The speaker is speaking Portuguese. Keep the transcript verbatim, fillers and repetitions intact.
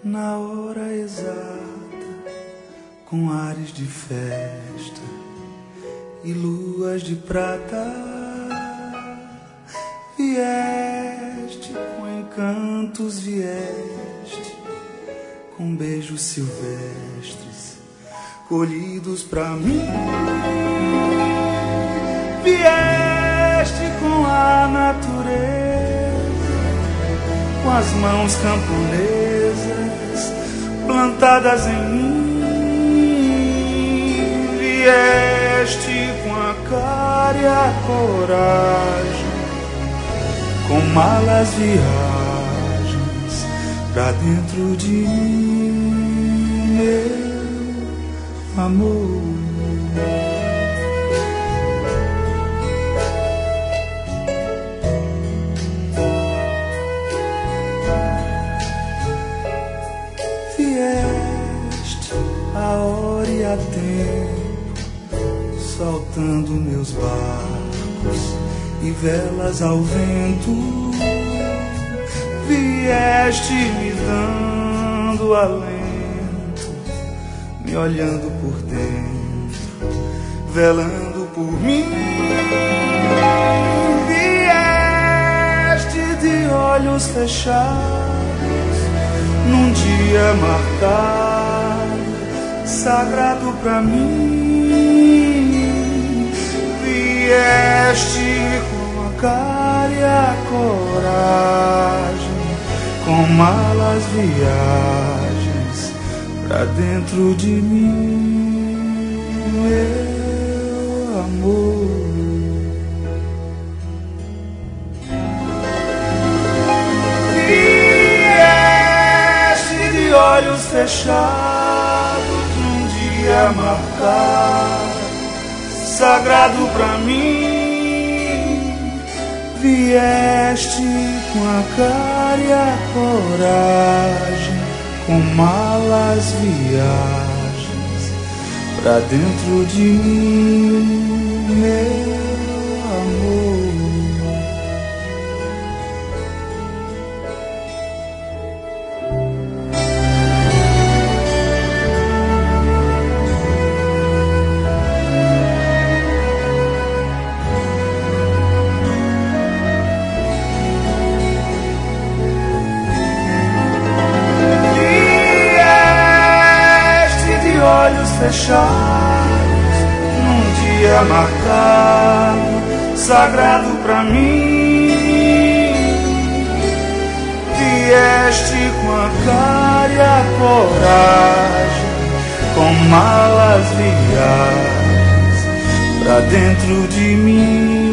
na hora exata, com ares de festa e luas de prata, vieste com encantos, vieste com beijos silvestres colhidos pra mim, vieste com a natureza, com as mãos camponesas plantadas em mim, vieste com a cara e a coragem, com malas viagens pra dentro de mim, meu amor. Vieste a hora e a tempo, soltando meus barcos e velas ao vento, vieste me dando alento, me olhando por dentro, velando por mim, vieste de olhos fechados num dia marcado, sagrado pra mim, vieste com a cara e a coragem, com malas viagens pra dentro de mim, meu amor. Olhos fechados num dia marcado, sagrado pra mim, vieste com a cara e a coragem, com malas viagens pra dentro de mim, meu amor. Fechados num dia marcado, sagrado pra mim, vieste com a cara e a coragem, com malas viagens pra dentro de mim.